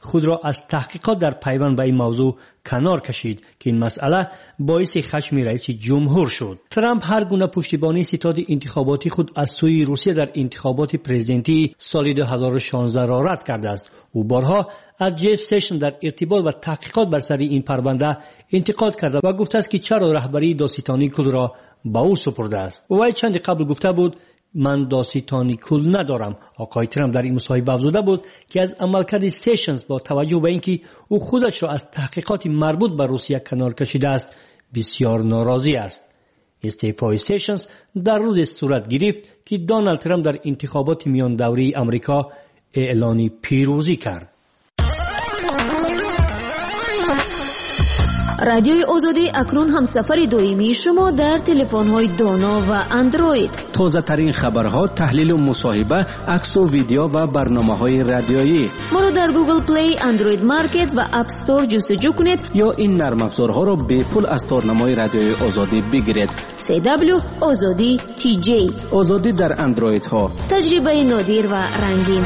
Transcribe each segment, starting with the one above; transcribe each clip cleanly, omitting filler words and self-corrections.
خود را از تحقیقات در پیوند به این موضوع کنار کشید که این مسئله باعث خشم رئیس جمهور شد. ترامپ هر گونه پشتیبانی ستاد انتخاباتی خود از سوی روسیه در انتخابات پرزیدنتی سال 2016 را رد کرده است. او بارها از جف سیشن در ارتباط و تحقیقات بر سر این پرونده انتقاد کرده و گفته است که چرا رهبری داستانی کل را به او سپرده است. او چند قبل گفته بود من داستانی کل ندارم. آقای ترامپ در این مصاحبه افزوده بود که از عملکرد سیشنز با توجه به اینکه او خودش را از تحقیقات مربوط به روسیه کنار کشیده است بسیار ناراضی است. استعفای سیشنز در روز صورت گرفت که دونالد ترامپ در انتخابات میان دوره آمریکا اعلان پیروزی کرد. رادیوی آزادی اکنون هم سفر دائمی شما در تلفن‌های دانا و اندروید. تازه ترین خبرها، تحلیل و مصاحبه، عکس و ویدیو و برنامه‌های رادیویی. ما رو در گوگل پلی، اندروید مارکت و اپ استور جستجو کنید یا این نرم افزارها را به پول از تارنمای رادیوی آزادی بگیرید. CW آزادی TJ. آزادی در اندروید ها. تجربه نادر و رنگین.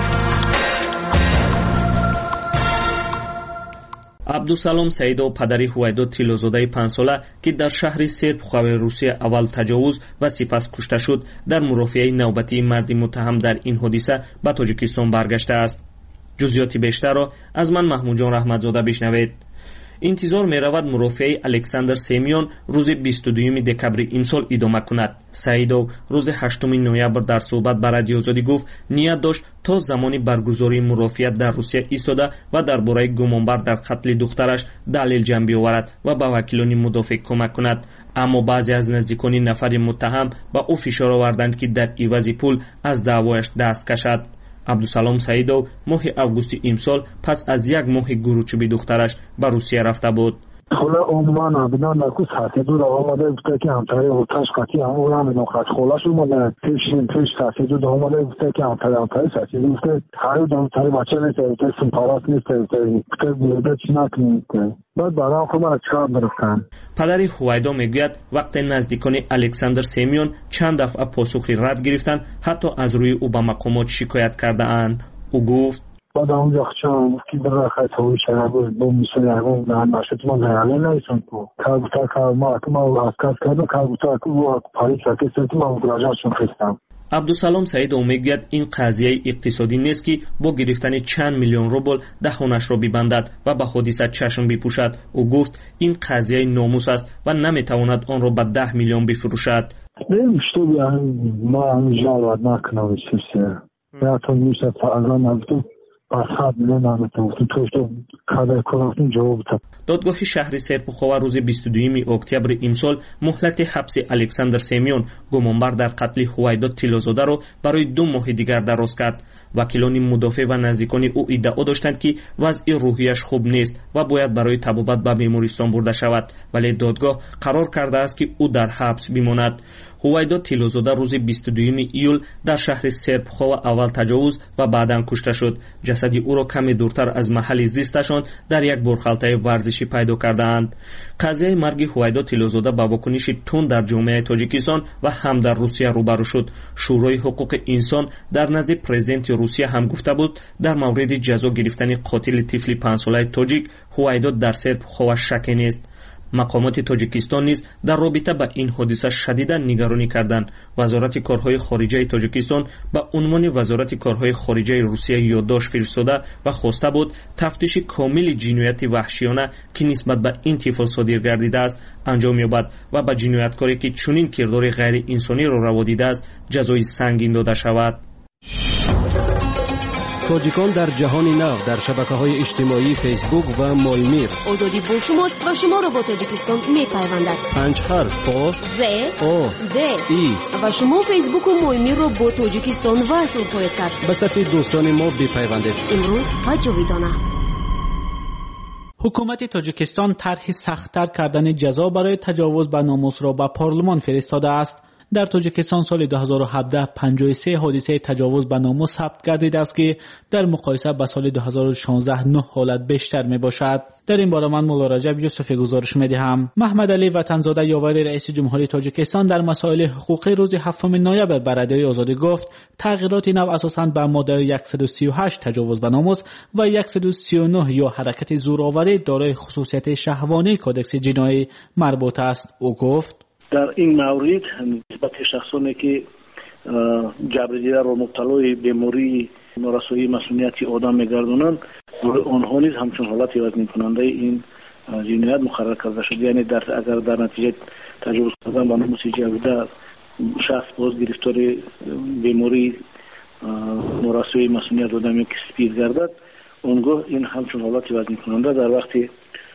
عبدالسلام سعیدов падари ҳувайдо тиллозодаи 5 сола ки дар шаҳри сербхови русия аввал таҷовуз ва сипас кушта шуд дар мурофиаи навбатии марди муттаҳам дар ин ҳодиса ба тоҷикистон баргаштааст. ҷузъиёти бештарро аз ман маҳмудҷон раҳматзода бишнавед. интизор меравад мурофиаи александр семён рӯзи 22 декабри имсол идома кунад. саидов рӯзи 8 ноябр дар суҳбат ба радиои озодӣ гуфт ният дошт то замони баргузории мурофиат дар русия истода ва дар бораи гумонбар дар қатли духтараш далел ҷамъ биоварад ва ба вакилони мудофиъ кӯмак кунад. аммо баъзе аз наздикони нафари муттаҳам ба ӯ фишор оварданд ки дар ивази пул аз даъвояш даст кашад. عبدالسلام سعیدов ماه августи имсол пас аз як моҳи гурӯчуби духтараш ба русия рафта буд. خلا عموما بنا نکوس حسیدو را آمده بوده که همتای اوتاش قطعی همون هم نقاط خلاش اومده پیش حسیدو را آمده بوده که همتای حسیدو بوده هر دو همتای بچه نیسته سمپارات نیسته بوده بوده چی نکنیسته بعد برای خود را چکار برفتن. پدری هوایدو میگوید وقت نزدیکان الکساندر سیمیون چند دفعه پاسخی رد گرفتند حتی از روی او به مقامات شکایت کرده اند. او گفت بعد اونجا خچان کی برای خطایی شنبه با میسیارم نه نشد ما نه نیستم کو کاربوتا کارما ما از کار کردم کاربوتا کو پاریس که ما مراجعهشون خواستم. عبدالسلام سعیدov میگوید این قضیه اقتصادی نیست که با گرفتن چند میلیون روبل دهانش را ببندد و به حادثه چشم بپوشد. او گفت این قضیه ناموس است و نمیتواند آن را به 10 میلیون بفروشد. نمیشه ما انجام نکنم چیزی. یا تو میشه فعلا نبود. دادگاه شهر سرپخوا روز 22 اکتبر امسال مهلت حبس الکساندر سیمیون گمانبر در قتل هوایدو تیلوزاده را برای 2 ماه دیگر دراز کرد. وکیلان مدافع و نزدیکان او ادعا داشتند که وضع روحیش خوب نیست و باید برای طبابت به بیمارستان برده شود، ولی دادگاه قرار کرده است که او در حبس بماند. هوایدو تیلوزاده روز 22 ایول در شهر سرپخوا اول تجاوز و بعداً کشته شد. جسد او را کمی دورتر از محل زیستشان در یک بورخالته ورزشی پیدا کردند. قضیه مرگ هوایدو تیلوزاده با واکنش تند در جامعه تاجیکستان و هم در روسیه روبرو شد. شورای حقوق انسان در نزد پرزیدنت روسیه هم گفته بود در مورد جزا گرفتن قاتل طفل 5 ساله تاجیک هوایدو در سرپخوا شکی نیست. مقامات تاجیکستان نیز در رابطه با این حادثه شدیدا نگرانی کردند. وزارت کارهای خارجه تاجیکستان با عنوان وزارت کارهای خارجه روسیه یادداشت فرستاده و خواسته بود تفتیش کامل جنایت وحشیانه که نسبت به این طفل صادر گردیده است انجام یابد و به جنایتکاری که چنین کردار غیر انسانی را روا دیده است جزای سنگین داده شود. تاجیکان در جهان نو در شبکه‌های اجتماعی فیسبوک و مولمیر. آزادی با شماست و شما را با تاجیکستان می‌پیوندد. 5 حرف او ز او د ای و شما فیسبوک و مولمیر را با تاجیکستان وصل خواهید کرد. به صفحه دوستان ما بپیوندید. امروز و جاویدانه. حکومت تاجیکستان طرح سخت‌تر کردن جزا برای تجاوز به ناموس را به پارلمان فرستاده است. در تاجیکستان سال 2017 53 حادثه تجاوز به ناموس ثبت گردیده است که در مقایسه با سال 2016 9 حالت بیشتر می باشد. در این باره من مولا رجب یوسفی گزارش می دهم. محمد علی وطنزاده یاور رئیس جمهوری تاجیکستان در مسائل حقوقی روز 7 نوامبر بر رادیوی آزادی گفت تغییرات نو اساساً به ماده 138 تجاوز به ناموس و 139 یا حرکت زورآوری دارای خصوصیت شهوانی کدکس جنایی مربوط است. او گفت در این مورد نسبت شخصانی که جبر دیده را مبتلای بیماری نارسایی مسئولیت آدم می‌گردانند آنها نیز همچون حالت وزنی کننده این جنایت مقرر کرده شد. یعنی اگر در نتیجه تجاوز کردن به ناموس جبر شخص باز گرفتار بیماری نارسایی مسئولیت آدمی که سپید گردد اونگاه این همچون حالت وزنی کننده در وقتی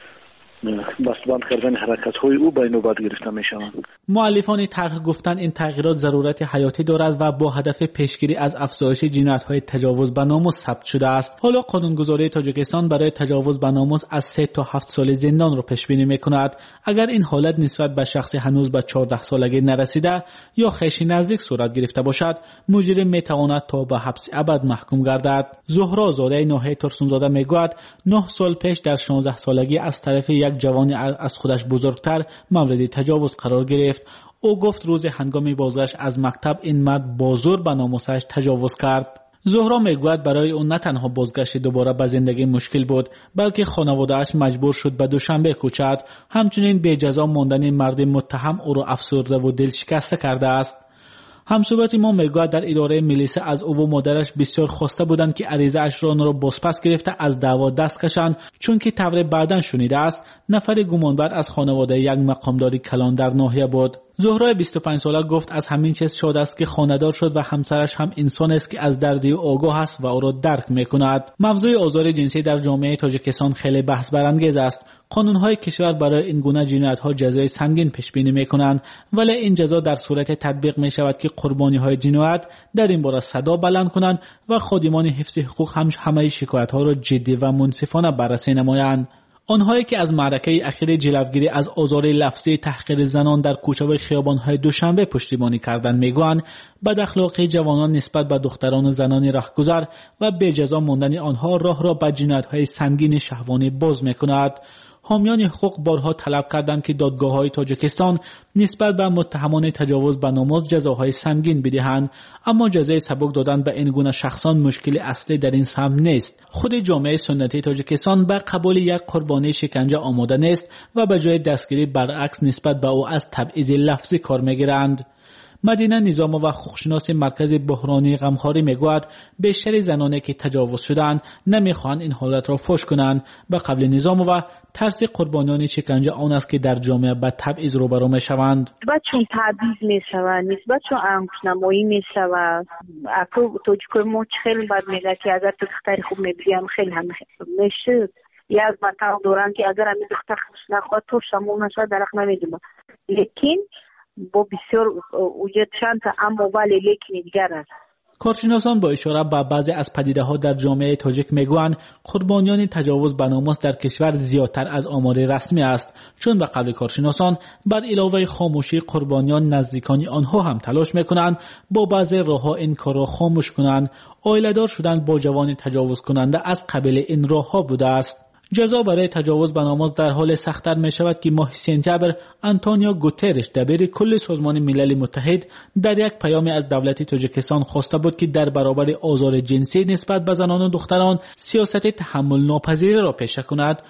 بسته‌بند کردن حرکت‌های او به نوبت گرفته می‌شوند. مؤلفان طرح گفتند این تغییرات ضرورت حیاتی دارد و با هدف پیشگیری از افزایش جنایت‌های تجاوز به ناموس ثبت شده است. حالا قانونگذاری تاجیکستان برای تجاوز به ناموس از 3 تا 7 سال زندان را پیش بینی می‌کند. اگر این حالت نسبت به شخصی هنوز به 14 سالگی نرسیده یا خیشی نزدیک صورت گرفته باشد، مجرم می‌تواند تا به حبس ابد محکوم گردد. زهرا زاده ناحیه ترسونزاده میگوید 9 سال پیش در 16 سالگی از طرف یک جوان از خودش بزرگتر مورد تجاوز قرار گرفت. او گفت روز هنگام بازگشت از مکتب این مرد با زور به ناموسش تجاوز کرد. زهرا میگوید برای او نه تنها بازگشت دوباره به زندگی مشکل بود، بلکه خانواده‌اش مجبور شد به دوشنبه کوچد. همچنین به جزا ماندن مرد متهم او را افسرده و دل شکسته کرده است. همصحبت ما میگوید در اداره ملیسه از او و مادرش بسیار خواسته بودند که عریضه اش را بازپس گرفته از دعوا دست کشند، چون که طبع بعداً شنیده است نفر گمانبر از خانواده یک مقامداری کلان در ناحیه بود. زهرا 25 ساله گفت از همین چیز شاد است که خانه‌دار شد و همسرش هم انسان است که از درد او آگاه است و او را درک می‌کند. موضوع آزار جنسی در جامعه تاجیکستان خیلی بحث برانگیز است. قانون‌های کشور برای این گونه جنایت‌ها جزای سنگین پیش بینی می‌کنند، ولی این جزا در صورت تطبیق می‌شود که قربانی‌های جنایت در این باره صدا بلند کنند و خادمان حفظ حقوق همه شکایت‌ها را جدی و منصفانه بررسی نمایند. آنهایی که از معرکه اخیر جلوگیری از آزار لفظی تحقیر زنان در کوچه و خیابان‌های دوشنبه پشتیبانی کردند میگویند بد اخلاقی جوانان نسبت به دختران و زنان راهگذر و بے جزا ماندن آنها راه را به جنایت‌های سنگین شهوانی باز می‌کند. حامیان حقوق بارها طلب کردند که دادگاه‌های تاجیکستان نسبت به متهمان تجاوز به ناموس جزاهای سنگین بدهند، اما جزای سبک دادن به این گونه شخصان مشکل اصلی در این سمت نیست. خود جامعه سنتی تاجیکستان به قبول یک قربانی شکنجه آماده نیست و به جای دستگیری برعکس نسبت به او از تبعیض لفظی کار می‌گیرند. مدینه نظام و حقوقشناس مرکز بحرانی غمخواری میگوید بیشتر زنانی که تجاوز شدند نمیخواهند این حالت را فاش کنند. به قبل نظام و ترس قربانیان شکنجه آن است که در جامعه به تبعیض روبرو میشوند. چون تبعیض میشوند، نسبت چون انگشت‌نمایی میشود. اکو توجیکای ما خیلی بد میگه که اگر تو دختری خوب میبینیم خیلی هم میشه. یک منطقه دوران که اگر همین دختر خوش نخواد تو شما نشود درخ نمیدونم، لیکن با بسیار وجود چند تا اما ولی لیکن دیگر است. کارشناسان با اشاره به بعضی از پدیده‌ها در جامعه تاجیک میگویند قربانیان تجاوز به ناموس در کشور زیادتر از آمار رسمی است، چون به قول کارشناسان بر علاوه خاموشی قربانیان نزدیکان آنها هم تلاش میکنند با بعضی راه‌ها این کار را خاموش کنند. عائله‌دار شدن با جوان تجاوز کننده از قبیل این راه‌ها بوده است. جزا برای تجاوز به ناموس در حال سخت‌تر می شود که ماه سپتامبر آنتونیو گوترش دبیر کل سازمان ملل متحد در یک پیامی از دولت تاجیکستان خواسته بود که در برابر آزار جنسی نسبت به زنان و دختران سیاست تحمل ناپذیر را پیشه کند.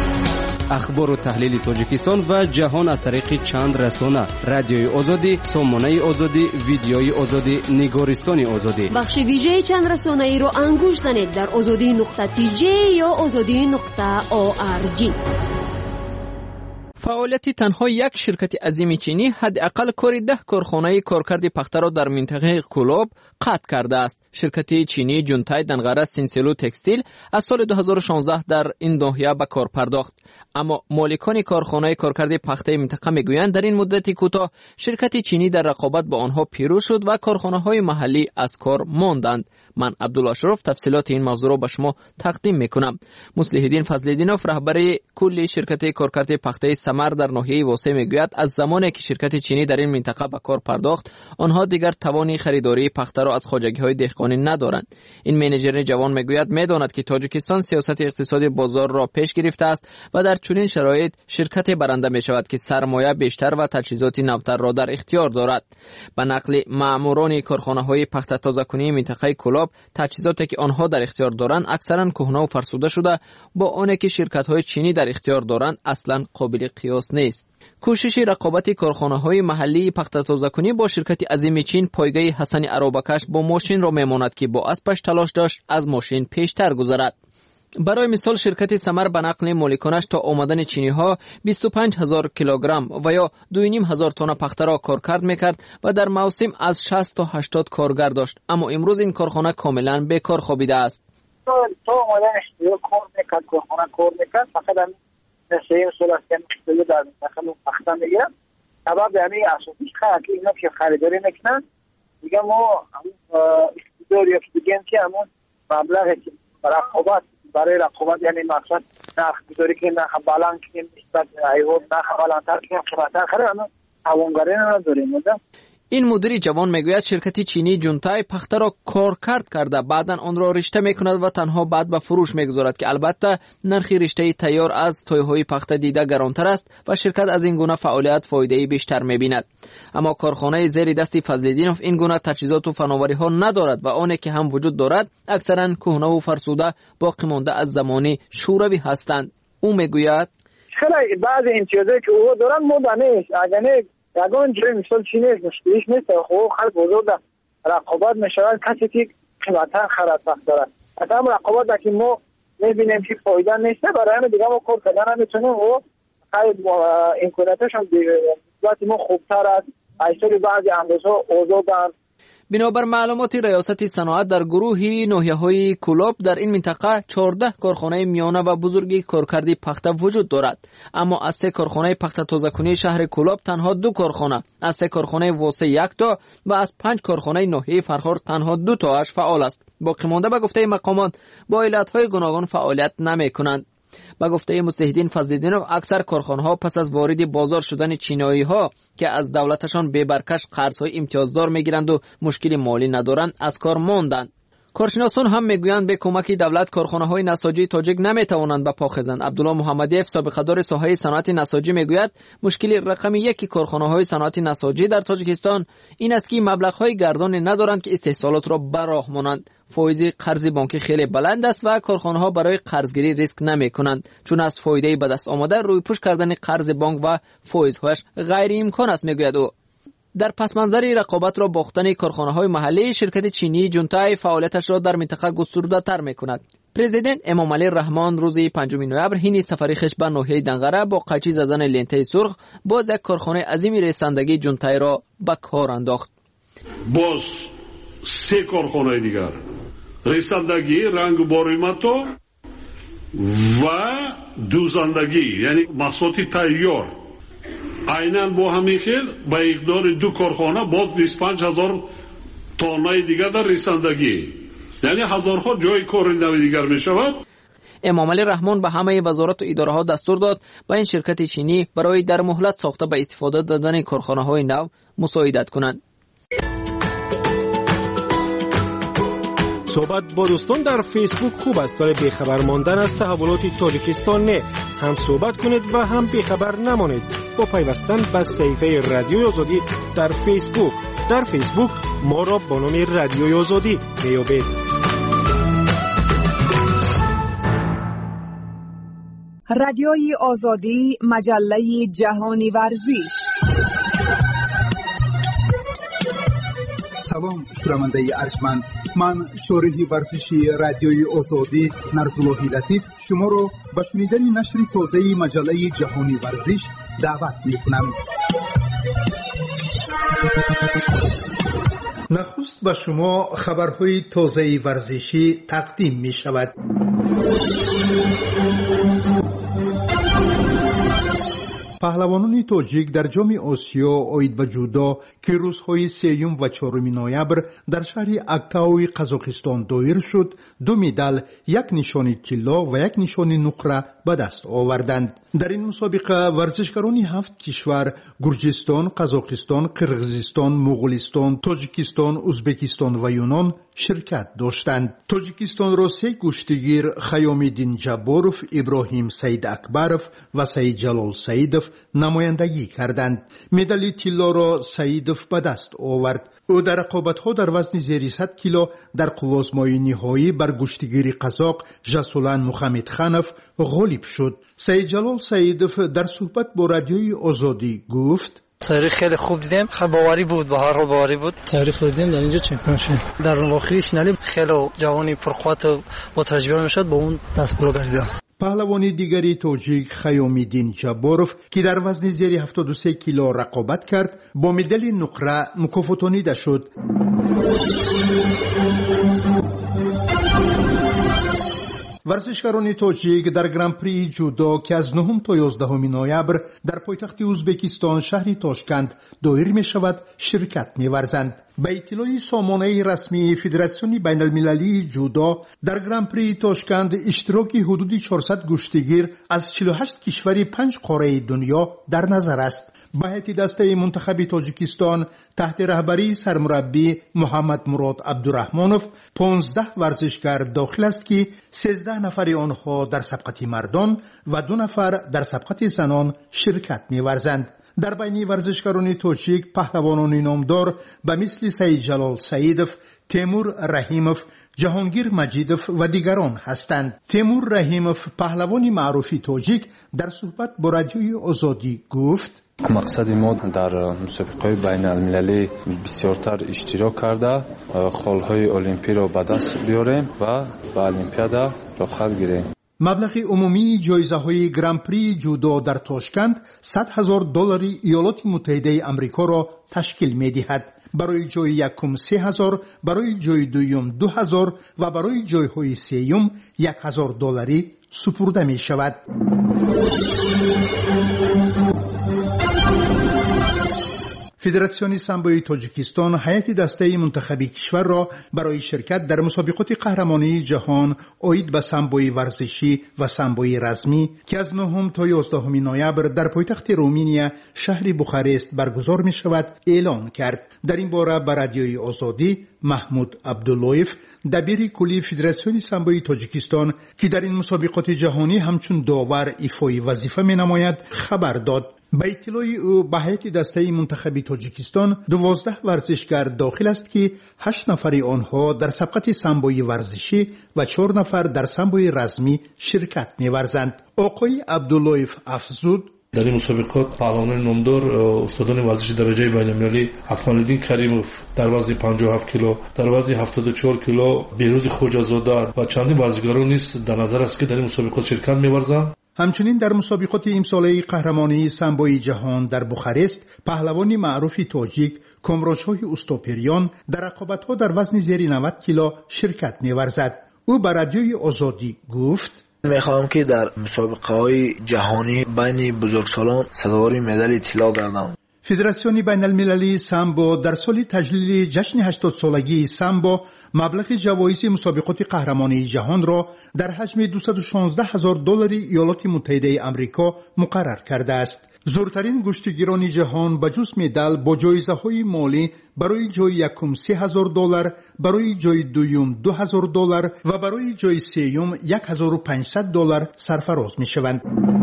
اخبار و تحلیل تاجیکستان و جهان از طریق چند رسانه: رادیوی آزادی، سامانه آزادی، ویدیوی آزادی، نگارستان آزادی. بخش ویژه چند رسانه‌ای رو انگوش زنید در azadi.tj یا azadi.org. فعالیت تنها یک شرکت عظیم چینی حداقل کار 10 کارخانه کارکرد پخته را در منطقه کولاب قطع کرده است. شرکت چینی جونتای دنغره سینسلو تکستیل از سال 2016 در این ناحیه به کار پرداخت، اما مالکان کارخانه کارکرد پخته منطقه میگویند در این مدت کوتاه شرکت چینی در رقابت با آنها پیروز شد و کارخانه‌های محلی از کار ماندند. من عبدالله شرف تفصیلات این موضوع را به شما تقدیم میکنم. مصلح الدین فضل‌الدینوف رهبر کل شرکت کارکرد پخته ثمر در ناحیه واسه میگوید از زمانی که شرکت چینی در این منطقه به کار پرداخت آنها دیگر توان خریداری پخته را از خواجگی‌های دهقانی ندارند. این منیجر جوان میگوید میداند که تاجیکستان سیاست اقتصادی بازار را پیش گرفته است و در چنین شرایط شرکت برنده می شود که سرمایه بیشتر و تجهیزات نوتر را در اختیار دارد. به نقل ماموران کارخانه‌های پخته تازه‌کنی منطقه کلاب، تجهیزاتی که آنها در اختیار دارند اکثرا کهنه و فرسوده شده با آنی که شرکت‌های چینی در اختیار دارند اصلا قابل قیاس نیست. کوشش رقابت کارخانه‌های محلی پخته تازه‌کنی با شرکت عظیم چین پایگاه حسن عرابکش با ماشین را میماند که با اسبش تلاش داشت از ماشین پیشتر گذرد. برای مثال شرکت ثمر به نقل مالکانش تا آمدن چینی ها 25,000 کیلوگرم و یا 2,500 تن پخته را کارکرد میکرد و در موسم از 60 تا 80 کارگر داشت، اما امروز این کارخانه کاملا بیکار خوابیده است. تا آمدنش کار میکرد، کارخانه کار میکرد، فقط هم سیم سال است که مشکلی در منطقه پخته میگیرن. سبب یعنی اساسیش که اینا که خریداری میکنن دیگه ما اقتدار یا که دیگه که همون مبلغ برای رقابت یعنی مقصد نرخ گذاری که نرخ بلند کنیم نسبت ایوان نرخ بلندتر کنیم قیمتتر خرید اما توانگری نداریم. این مدیر جوان میگوید شرکت چینی جونتای پخته را کارکرد کرده، بعدا آن را رشته میکند و تنها بعد به فروش میگذارد که البته نرخ رشته تیار از تایهای پخته دیده گرانتر است و شرکت از این گونه فعالیت فایده بیشتر میبیند. اما کارخانه زیر دست فضل‌الدینوف این گونه تجهیزات و فناوری ها ندارد و آنی که هم وجود دارد اکثرا کهنه و فرسوده باقی مانده از زمان شوروی هستند. او میگوید خیلی بعضی امتیازاتی که او دارن ما نیست، اگر یگان جای مثال چینی مشکلیش نیست، خب خیلی بزرگ رقابت میشود کسی که قیمتتر خرید دارد. حتی هم رقابت که ما میبینیم که فایده نیست برای همه دیگه ما کار کردن نمیتونیم و خیلی امکاناتش هم نسبت ما خوبتر است. ایسای بعضی اندازه‌ها آزادن. بنابر معلومات ریاست صنعت در گروه ناحیه‌های کلاب در این منطقه 14 کارخانه میانه و بزرگی کارکردی پخته وجود دارد، اما از 3 کارخانه پخته تازه‌کنی شهر کلاب تنها 2 کارخانه، از 3 کارخانه واسه 1 تا و از 5 کارخانه ناحیه فرخار تنها 2 تاش فعال است. باقی مانده به گفته مقامات با علت‌های گوناگون فعالیت نمی‌کنند. با گفته مصلح الدین فضل‌الدینوف اکثر کارخانه‌ها پس از وارد بازار شدن چینایی‌ها که از دولتشان به برکش قرض‌های امتیازدار می‌گیرند و مشکل مالی ندارند از کار ماندند. کارشناسان هم میگویند به کمک دولت کارخانه‌های نساجی تاجیک نمی‌توانند به پا خیزند. عبدالله محمدیف سابقه‌دار ساحه صنعت نساجی میگوید مشکل رقم 1 کارخانه‌های صنعت نساجی در تاجیکستان این است که مبلغ‌های گردان ندارند که استحصالات را به راه مانند. فایز قرض بانکی خیلی بلند است و کارخانه‌ها برای قرضگیری ریسک نمی‌کنند چون از فایده به دست آمده روی پوش کردن قرض بانک و فایزهایش غیر امکان است میگوید او. در پس منظر رقابت را باختن کارخانه‌های محلی شرکت چینی جونتای فعالیتش را در منطقه گسترده‌تر می‌کند. پرزیدنت امامعلی رحمان روز 5 نوامبر هین سفری خش به ناحیه دنغره با قچی زدن لنته سرخ باز یک کارخانه عظیم رساندگی جونتای را به کار انداخت. باز 3 کارخانه دیگر رساندگی، رنگ باریماتو و دوزندگی یعنی محصولات تیار عیناً با همین خیل با اقدار 2 کارخانه باز 25,000 تانه دیگر در رساندگی یعنی هزارها جای کار نو دیگر می شود. امامعلی رحمان به همه وزارت و اداره ها دستور داد با این شرکت چینی برای در مهلت ساخته به استفاده دادن کارخانه های نو مساعدت کنند. صحبت با دوستان در فیسبوک خوب است، برای بیخبر ماندن از تحولات تاجیکستان نه. هم صحبت کنید و هم بیخبر نمانید با پیوستن به صفحه رادیوی آزادی در فیسبوک. در فیسبوک ما را با نام رادیوی آزادی بیابید. رادیوی آزادی، مجله جهانی ورزش. سلام شنونده ارجمند، من شارح ورزشی رادیوی آزادی نرزالله لطیف شما را به شنیدن نشر تازه مجله جهانی ورزش دعوت می‌کنم. نخست به شما خبرهای تازه ورزشی تقدیم می‌شود. پهلوانان تاجیک در جام آسیا آید به جودو که روزهای 3 و 4 نوامبر در شهر اکتاوی قزاقستان دایر شد 2 مدال، 1 نشان طلا و 1 نشان نقره به دست آوردند. در این مسابقه ورزشکاران 7 کشور گرجستان، قزاقستان، قرغیزستان، مغولستان، تاجیکستان، ازبکستان و یونان شرکت داشتند. تاجیکستان را 3 کشتیگیر خیامالدین جبارов، ابراهیم سید اکبرов و سید جلال سیدov نمایندگی کردند. مدال طلا را سیدov به دست آورد. او در رقابت‌ها در وزن زیر 100 کیلو در قوازمای نهایی بر کشتیگیر قزاق جسولان محمدخانov غالب شد. سید جلال سیدov در صحبت با رادیوی آزادی گفت: تاریخ خیلی خوب دیدم، خیلی باوری بود، به هر حال باوری بود. تاریخ دیدم در اینجا چمپیون شدم. در اون آخریش نلی خیلی جوانی پرقوت و با تجربه میشد، با اون دست بالا گردیدم. پهلوانی دیگری تاجیک خیامالدین جبارov که در وزن زیر 73 کیلو رقابت کرد با مدال نقره مکافاتانیده شد. ورزشکاران تاجیک در گرانپری جودو که از 9 تا 11 نوامبر در پایتخت ازبکستان شهر تاشکند دایر می شود شرکت می ورزند. به اطلاع سامانه رسمی فدراسیون بین المللی جودو در گرانپری تاشکند اشتراک حدود 400 کشتیگیر از 48 کشور 5 قاره دنیا در نظر است. به هیئت دسته منتخب تاجیکستان تحت رهبری سرمربی محمد مراد عبدالرحمانov 15 ورزشکار داخل است که 13 نفر آنها در سبقت مردان و 2 نفر در سبقت زنان شرکت می‌ورزند. در بین ورزشکاران تاجیک پهلوانان نامدار به مثل سید جلال سیدov، تیمور رحیمov، جهانگیر مجیدov و دیگران هستند. تیمور رحیمov پهلوان معروف تاجیک در صحبت با رادیوی آزادی گفت: مقصد ما در مسابقه بین المللی بسیارتر اشتراک کرده خالهای المپی را به دست بیاریم و به المپیادا داخل گیریم. مبلغ عمومی جایزه های گرانپری جودو در تاشکند $100,000 ایالات متحده آمریکا را تشکیل می دهد. برای جای یکم 3,000، برای جای دوم 2,000 و برای جایهای سوم $1,000 سپرده می شود. فدراسیون سامبوی تاجیکستان هیئت دسته منتخبی کشور را برای شرکت در مسابقات قهرمانی جهان آید به سامبوی ورزشی و سامبوی رزمی که از 9 تا 11 نوامبر در پایتخت رومانیا شهر بخارست برگزار می شود اعلام کرد. در این باره به رادیوی آزادی محمود عبداللهیف دبیر کلی فدراسیون سامبوی تاجیکستان که در این مسابقات جهانی همچون داور ایفای وظیفه می نماید خبر داد. به اطلاع او به هیئت دسته منتخبی تاجیکستان 12 ورزشکار داخل است که 8 نفر آنها در سبقت سامبوی ورزشی و 4 نفر در سامبوی رزمی شرکت می‌ورزند. آقای عبداللهیف افزود: در این مسابقات پهلوانان نامدار استادان ورزش درجه بین‌المللی اکمال‌الدین کریمov در وزن 57 کیلو، در وزن 74 کیلو بهروز خوجازاده و چندین ورزشکاران نیز در نظر است که در این مسابقات شرکت می‌ورزند. همچنین در مسابقات امساله قهرمانی سامبوی جهان در بخارست پهلوانی معروف تاجیک کامرانشاه اوستاپریان در رقابت‌ها در وزن زیر 90 کیلو شرکت می‌ورزد. او به رادیوی آزادی گفت: میخواهم که در مسابقه‌های جهانی بین بزرگسالان صداوار مدال طلا گردم. فدراسیون بین المللی سامبو در سال تجلیل جشن 80 سالگی سامبو مبلغ جوایز مسابقات قهرمانی جهان را در حجم $216,000 ایالات متحده آمریکا مقرر کرده است. زورترین کشتیگیران جهان به جز مدال با جایزه های مالی برای جای یکم $3,000، برای جای دوم $2,000 و برای جای سوم $1,500 سرفراز می شوند.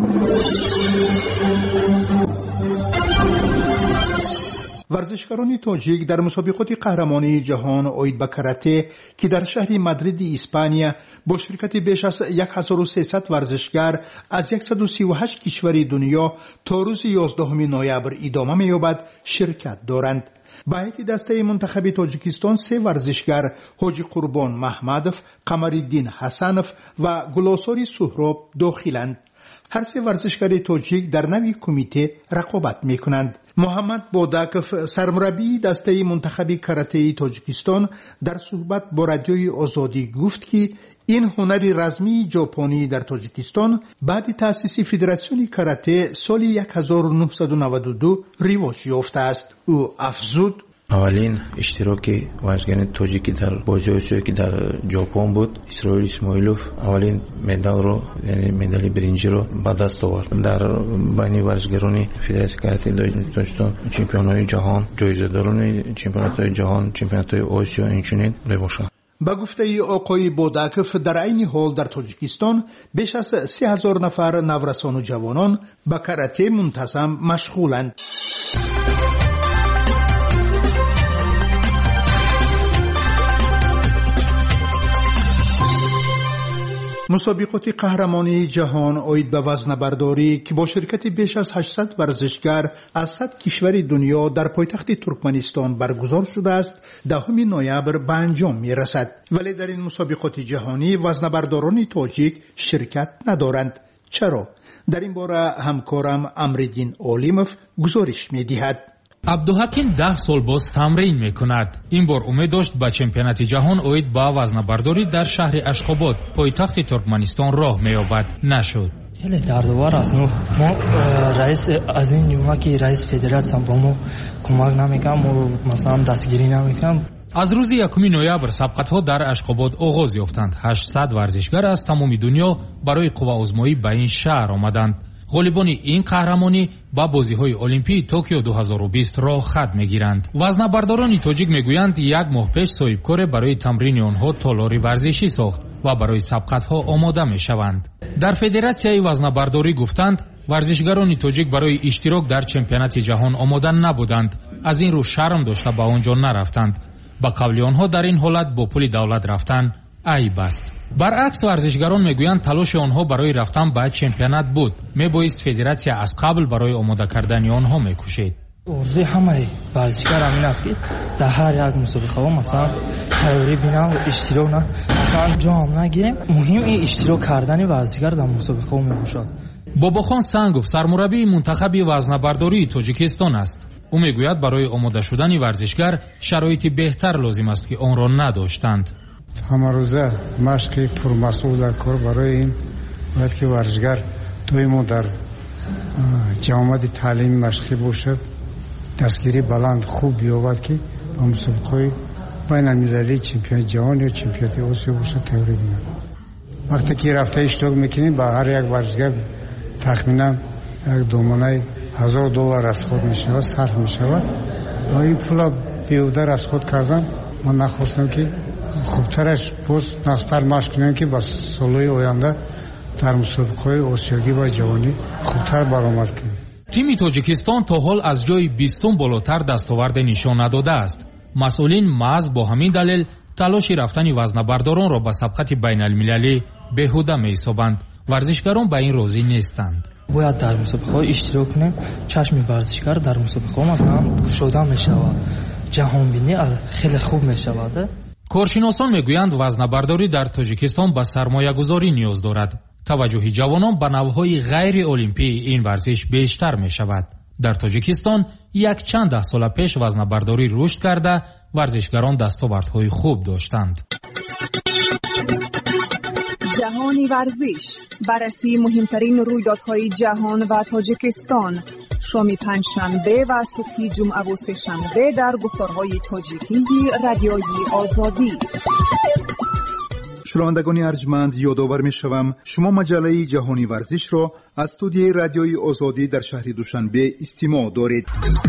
ورزشکاران تاجیک در مسابقات قهرمانی جهان آید به کاراته که در شهر مادرید اسپانیا با شرکت بیش از 1300 ورزشکار از 138 کشور دنیا تا روز 11 نوامبر ادامه می‌یابد شرکت دارند. به هیئت دسته منتخب تاجیکستان 3 ورزشکار حاجی قربان محمدov، قمرالدین حسنov و گلاساری سهراب داخلند. هر 3 ورزشکار تاجیک در نوی کمیته رقابت می‌کنند. محمد بوداکف سرمربی دسته منتخب کاراته تاجیکستان در صحبت با رادیوی آزادی گفت که این هنر رزمی ژاپنی در تاجیکستان بعد تأسیس فدراسیون کاراته سال 1992 رواج یافته است. او افزود: اولین اشتراک ورزشگران تاجیکی در بازی آسیایی که در ژاپن بود، اسرائیل اسماعیلوف اولین مدال رو، یعنی مدال برنجی رو به دست آورد. در بین ورزشگران فدراسیون کاراته تاجیکستان چمپیونای جهان، جایزه داران چمپیونات جهان، چمپیونات آسیا اینچنین میباشند. با گفته آقای بوداکف در عین حال در تاجیکستان بیش از 3000 نفر نورسان و جوانان به کاراته منتظم مشغولند. مسابقات قهرمانی جهان اید به وزنه‌برداری که با شرکت بیش از 800 ورزشگر از 100 کشور دنیا در پایتخت ترکمنستان برگزار شده است، 10 نوامبر به انجام می‌رسد. ولی در این مسابقات جهانی وزنه‌برداران تاجیک شرکت ندارند. چرا؟ در این باره همکارم امردین علیموف گزارش می‌دهد. عبدالحکیم 10 سال باز تمرین میکند. این بار امید داشت به چمپیونات جهان اوید با وزنه‌برداری در شهر اشخاباد پایتخت ترکمنستان راه می‌یابد. نشد. خیلی دردآور است. ما رئیس از این جمعه که رئیس فدراسیون با ما کمک نمی‌کنه، ما مثلا دستگیری نمی‌کنه. از روز 1 نوامبر سبقت‌ها در اشخاباد آغاز یافتند. 800 ورزشگر از تمام دنیا برای قوه‌آزمایی به این شهر آمدند. غالبان این قهرمانی با بازی‌های المپیک توکیو 2020 را خط می‌گیرند. وزنه‌برداران تاجیک می‌گویند 1 ماه پیش صاحبکار برای تمرین آنها تالاری ورزشی ساخت و برای سبقت‌ها آماده می‌شوند. در فدراسیون وزنه‌برداری گفتند ورزشگران تاجیک برای اشتراک در چمپیونات جهان آماده نبودند. از این رو شرم داشته به آنجا نرفتند. با قول آنها در این حالت با پول دولت رفتن عیب است. برعکس ورزشگران میگویند تلاش آنها برای رفتن به چمپیونات بود. میبایست فدراسیون از قبل برای آماده کردن آنها میکوشید. ارزوی همه ورزشگر همین است که در هر یک مسابقه مثلا تیاری بینن و اشتراک نه، مثلا جام نگیریم. مهم این اشتراک کردن ورزشگر در مسابقه میباشد. باباخان سنگوف سرمربی منتخب وزنه‌برداری تاجیکستان است. او میگوید برای آماده شدن ورزشگر شرایط بهتر لازم است که آن را نداشتند. همه روزه مشق پرمسئول در کار برای این باید که ورزشگر دویمو در جامعه تعلیم مشقی باشد، دستگیری بلند خوب یابد که با مسابقه بین المللی چمپیون جهان یا چمپیونات آسیا باشد تیاری بینه. وقتی که رفته اشتراک میکنیم با هر یک ورزشگر تخمینا یک دومانه $1000 از خود میشود صرف میشود و این پول بیهوده از خود کردن. من نخواستم که خوبترش باز نختر مشق کنیم که با سالهای آینده در مسابقه آسیایی و جهانی خوبتر برآمد کنیم. تیم تاجیکستان تا حال از جای 20 بالاتر دستاورد نشان نداده است. مسئولین محض با همین دلیل تلاش رفتن وزنه‌برداران را به سبقت بین المللی بیهوده می‌حسابند. ورزشگران به این راضی نیستند. باید در مسابقه اشتراک کنیم. چشم ورزشگر در مسابقه مثلا گشوده می‌شود. جهان بینی خیلی خوب می‌شود. کارشناسان میگویند وزنه‌برداری در تاجیکستان به سرمایه‌گذاری نیاز دارد. توجه جوانان به نوع‌های غیر المپی این ورزش بیشتر می‌شود. در تاجیکستان یک چند ده سال پیش وزنه‌برداری رشد کرده، ورزشگران دستاوردهای خوب داشتند. جهانی ورزش، بررسی مهمترین رویدادهای جهان و تاجیکستان، شام پنجشنبه و صبح جمعه و سه‌شنبه در گفتارهای تاجیکی رادیوی آزادی. شنوندگان ارجمند، یادآور می‌شوم شما مجله جهانی ورزش را از استودیوی رادیوی آزادی در شهر دوشنبه استماع دارید.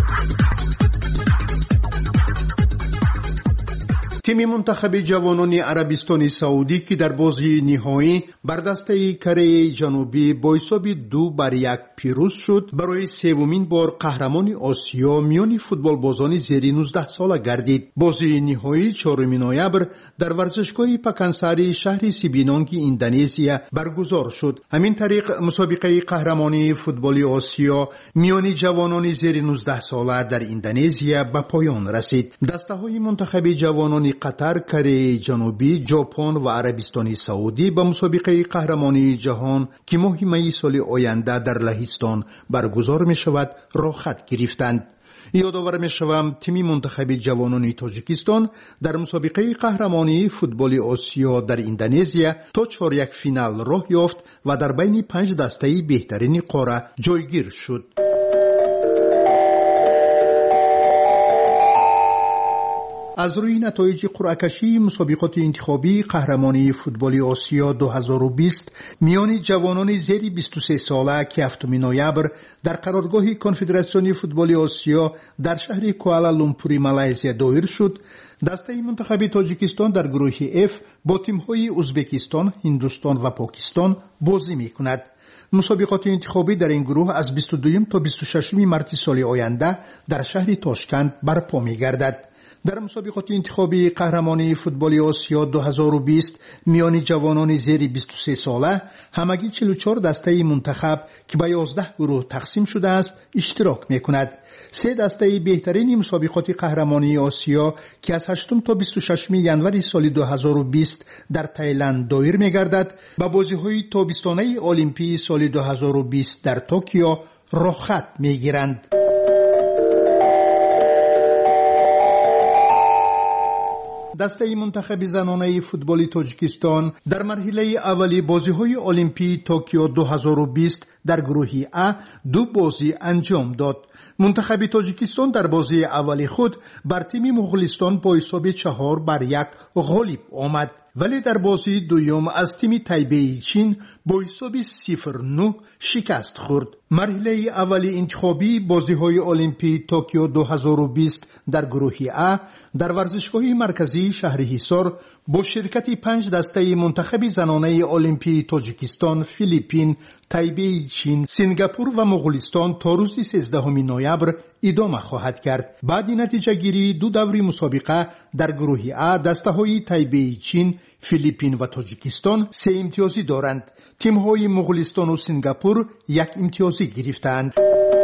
تیم منتخب جوانان عربستان سعودی که در بازی نهایی بر دسته کره جنوبی با حساب 2-1 پیروز شد، برای سومین بار قهرمان آسیا میان فوتبال بازان زیر 19 ساله گردید. بازی نهایی 4 نوامبر در ورزشگاه پکنساری شهر سیبینانگ اندونزیا برگزار شد. همین طریق مسابقه قهرمانی فوتبال آسیا میان جوانان زیر 19 ساله در اندونزیا به پایان رسید. دسته‌های منتخب جوانان قطر، کره جنوبی، ژاپن و عربستان سعودی به مسابقه قهرمانی جهان که ماه می سال آینده در لهستان برگزار می شود رخصت گرفتند. یادآور می‌شوم تیم منتخب جوانان تاجیکستان در مسابقه قهرمانی فوتبال آسیا در اندونزیا تا چهارک فینال راه یافت و در بین 5 دسته بهترین قاره جایگیر شد. از روی نتایج قرعه‌کشی مسابقات انتخابی قهرمانی فوتبال آسیا 2020 میان جوانان زیر 23 ساله که 7 نوامبر در قرارگاه کنفدراسیون فوتبال آسیا در شهر کوالالامپور مالزی دایر شد، دسته منتخب تاجیکستان در گروه F با تیم‌های ازبکستان، هندوستان و پاکستان بازی می‌کند. مسابقات انتخابی در این گروه از 22 تا 26 مارس سال آینده در شهر تاشکند برپا می‌گردد. در مسابقات انتخابی قهرمانی فوتبال آسیا 2020 میان جوانان زیر 23 ساله همگی 44 دسته منتخب که به 11 گروه تقسیم شده است اشتراک می‌کند. 3 دسته بهترین مسابقات قهرمانی آسیا که از 8 تا 26 ژانویه سال 2020 در تایلند دایر می‌گردد و بازی‌های تابستانه المپیک سال 2020 در توکیو رخصت می‌گیرند. دسته منتخب زنانه فوتبال تاجیکستان در مرحله اولی بازی‌های المپیک توکیو 2020 در گروه A 2 بازی انجام داد. منتخب تاجیکستان در بازی اولی خود بر تیم مغولستان با حساب 4-1 غالب آمد، ولی در بازی دوم از تیم تایبه چین با حساب 0-9 شکست خورد. مرحله اولی انتخابی بازی‌های المپیک توکیو 2020 در گروه A در ورزشگاه مرکزی شهر حصار با شرکت 5 دسته منتخب زنانه المپیک تاجیکستان، فیلیپین، تایبه چین، سنگاپور و مغولستان تا روز 13 نوامبر ادامه خواهد کرد. بعد نتیجه گیری 2 دوره مسابقه در گروه A دسته‌های تایبه چین، فیلیپین و تاجیکستان 3 امتیازی دارند. تیم‌های مغولستان و سنگاپور 1 امتیازی گرفتند.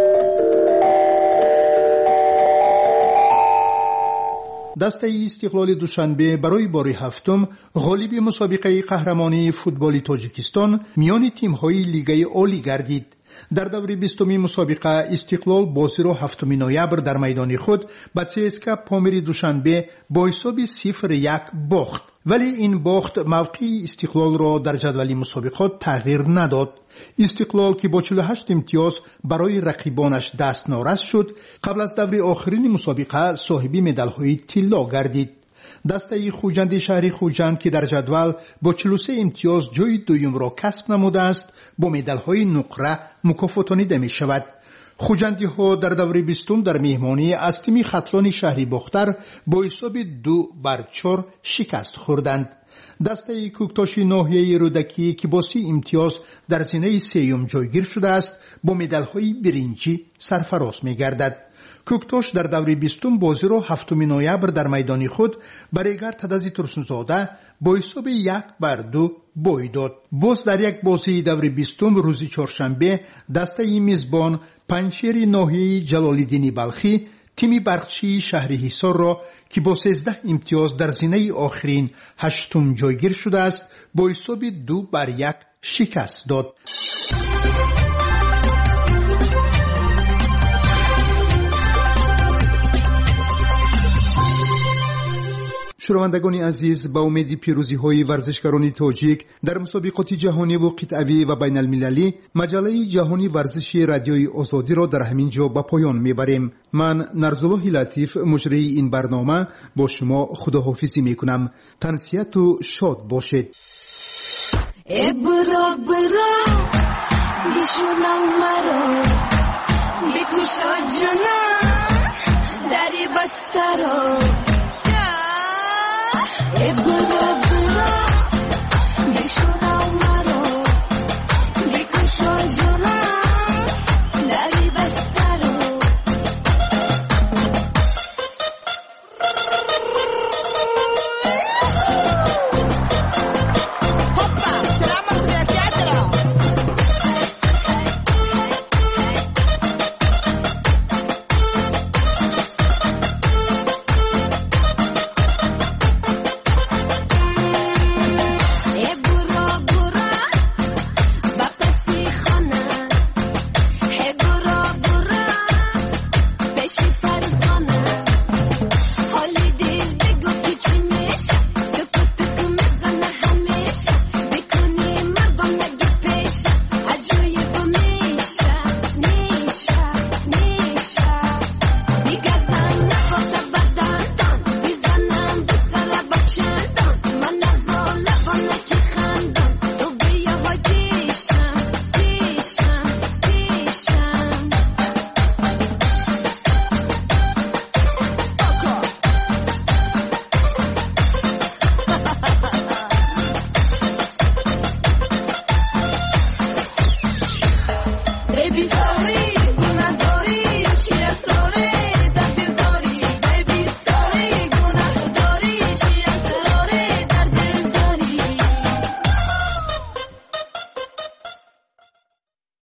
دسته استقلال دوشنبه برای بار هفتم غالب مسابقه قهرمانی فوتبال تاجیکستان میان تیم‌های لیگ عالی گردید. در دوره 20 مسابقه استقلال بازی را 7 نوامبر در میدان خود به CSKA پامیر دوشنبه با حساب 0-1 باخت، ولی این باخت موقع استقلال را در جدول مسابقات تغییر نداد. استقلال که با 48 امتیاز برای رقیبانش دست نارس شد، قبل از دوره آخرین مسابقه صاحب مدال‌های طلا گردید. دسته خوجند شهر خوجند که در جدول با 43 امتیاز جای دوم را کسب نموده است با مدال‌های نقره مکافاتانیده می شود. خوجندی ها در دوره 20 در مهمانی از تیم خطلان شهری باختر با حساب 2-4 شکست خوردند. دسته کوکتاش ناحیه رودکی که با 30 امتیاز در زینه سیوم جایگیر شده است با مدال‌های برنجی سرفراز می‌گردد. کوکتاش در دوره 20 بازی را 7 نوامبر در میدان خود برایگر تدازی ترسونزاده با حساب 1-2 بای داد. باز در یک بازی دوره 20 روز چهارشنبه دسته میزبان پنجشیر ناحیه جلال‌الدین بلخی تیم برقچی شهر حصار را که با 13 امتیاز در زینه آخرین 8م جایگیر شده است با حساب 2-1 شکست داد. شنوندگان عزیز، با امید پیروزی‌های ورزشکاران تاجیک در مسابقات جهانی و قطعی و بین المللی مجله جهانی ورزشی رادیوی آزادی را در همین جا به پایان میبریم. من نرزالله لطیف مجری این برنامه با شما خداحافظی میکنم. تنسیت و شاد باشید. برا بیشونم مرا بکشا جنم دری بسترا برا بیشونم مرا بکشا جنم دری بسترا baby sorry